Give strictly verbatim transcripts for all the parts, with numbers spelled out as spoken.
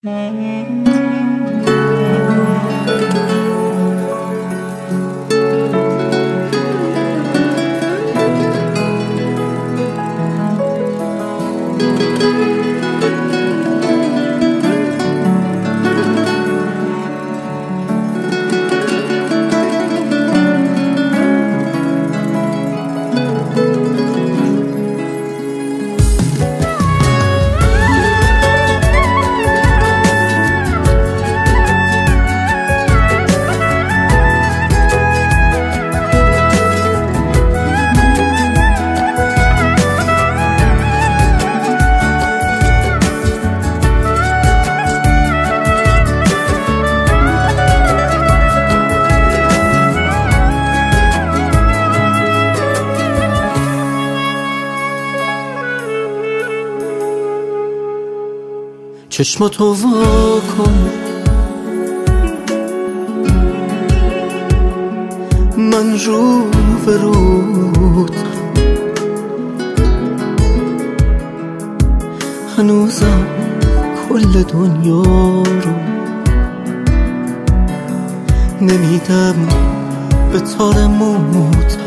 چشماتو وا کن، من رو به رود هنوزم کل دنیا رو نمیدم به تار موت.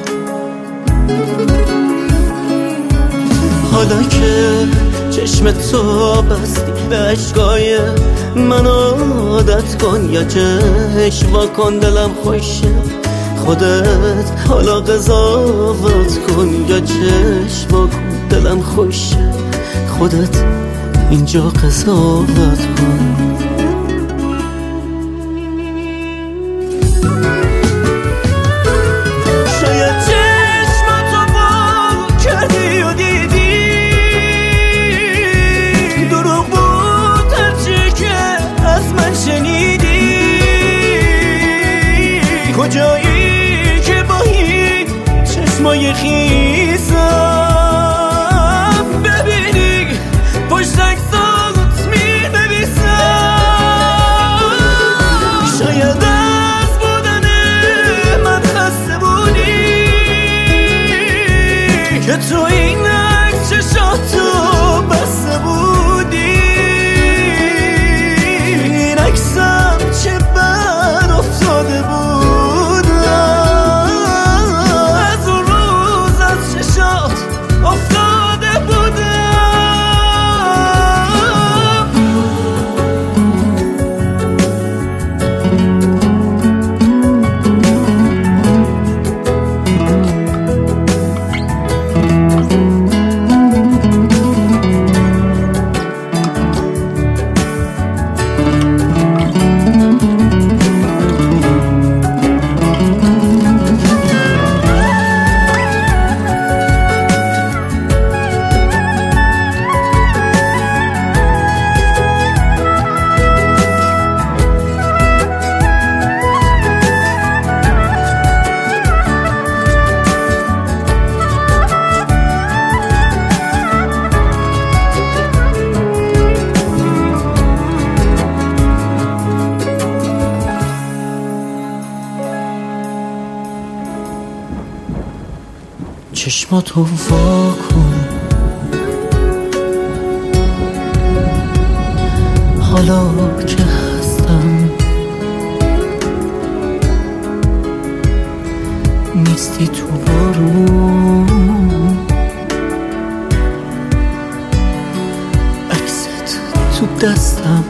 حالا که چشم تو بستی به عشقای من عادت کن، یا چشم وا کن دلم خوشه خودت حالا قضاوت کن، یا چشم وا کن دلم خوشه خودت اینجا قضاوت کن. کجایی که با این چشمای خیزم ببینی پشت عکسات می‌نویسم. شاید از بودن من خسته بودی که تو این عکس چشاتو بسته بودی. این عکسم چه بد افتاده بود، افتاده بودم. چشماتو وا کن، حالا که هستم نیستی تو بارون، عکست تو دستم،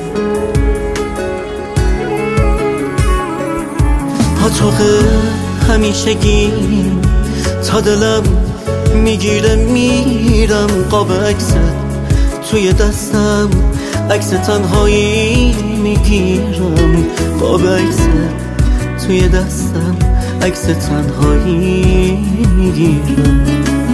پاتوق همیشگی تا دلم میگیره میرم. قاب عکست توی دستم، عکس تنهایی میگیرم. قاب عکست توی دستم، عکس تنهایی میگیرم.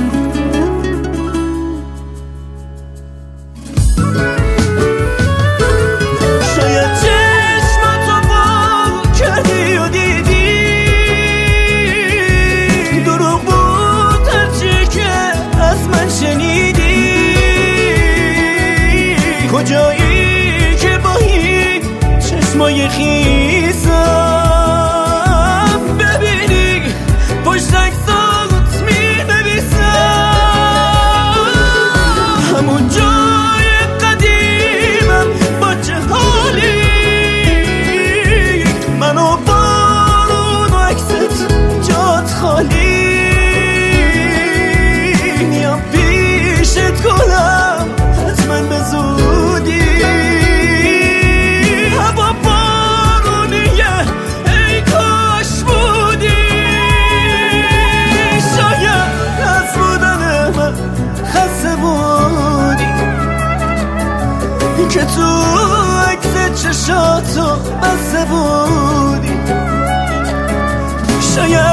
کجایی که با این چشمای خیزم ببینی پشت عکسات می‌نویسم. همون جای قدیمم با چه که تو عکس چشاتو بسته بودی. شاید